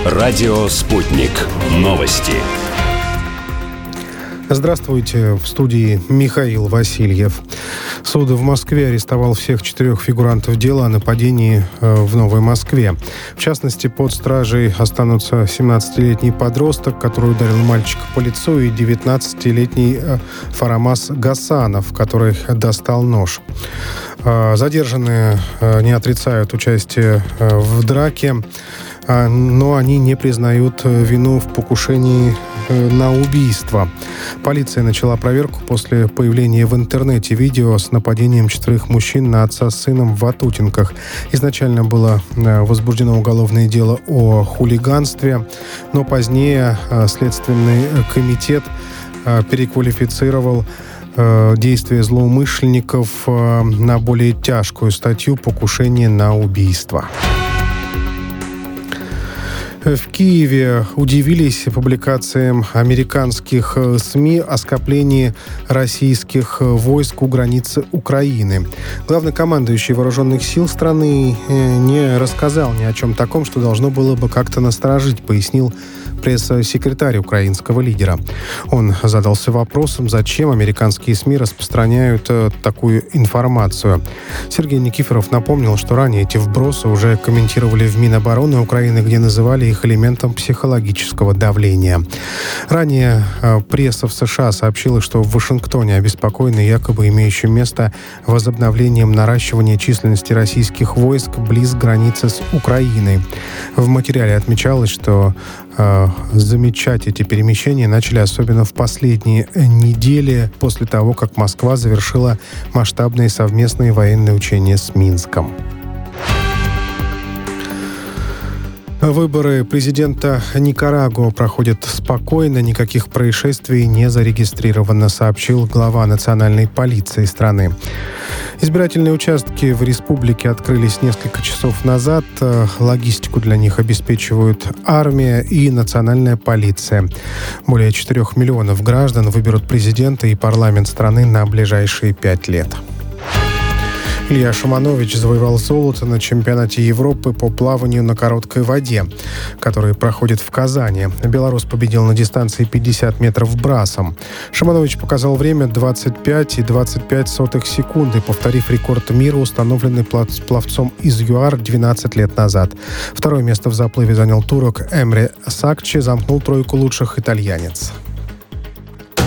Радио «Спутник». Новости. Здравствуйте, в студии Михаил Васильев. Суд в Москве арестовал всех 4 фигурантов дела о нападении в Новой Москве. В частности, под стражей останутся 17-летний подросток, который ударил мальчика по лицу, и 19-летний Фарамаз Гасанов, который достал нож. Задержанные не отрицают участие в драке, но они не признают вину в покушении на убийство. Полиция начала проверку после появления в интернете видео с нападением 4 мужчин на отца с сыном в Ватутинках. Изначально было возбуждено уголовное дело о хулиганстве, но позднее Следственный комитет переквалифицировал действия злоумышленников на более тяжкую статью «Покушение на убийство». В Киеве удивились публикациям американских СМИ о скоплении российских войск у границы Украины. Главнокомандующий вооруженных сил страны не рассказал ни о чем таком, что должно было бы как-то насторожить, пояснил пресс-секретарь украинского лидера. Он задался вопросом, зачем американские СМИ распространяют такую информацию. Сергей Никифоров напомнил, что ранее эти вбросы уже комментировали в Минобороны Украины, где называли их элементом психологического давления. Ранее пресса в США сообщила, что в Вашингтоне обеспокоены якобы имеющим место возобновлением наращивания численности российских войск близ границы с Украиной. В материале отмечалось, что замечать эти перемещения начали особенно в последние недели после того, как Москва завершила масштабные совместные военные учения с Минском. Выборы президента Никарагуа проходят спокойно, никаких происшествий не зарегистрировано, сообщил глава национальной полиции страны. Избирательные участки в республике открылись несколько часов назад. Логистику для них обеспечивают армия и национальная полиция. Более 4 миллионов граждан выберут президента и парламент страны на ближайшие 5 лет. Илья Шиманович завоевал золото на чемпионате Европы по плаванию на короткой воде, который проходит в Казани. Белорус победил на дистанции 50 метров брасом. Шиманович показал время 25,25 секунды, повторив рекорд мира, установленный пловцом из ЮАР 12 лет назад. Второе место в заплыве занял турок Эмре Сакчи, замкнул тройку лучших итальянец.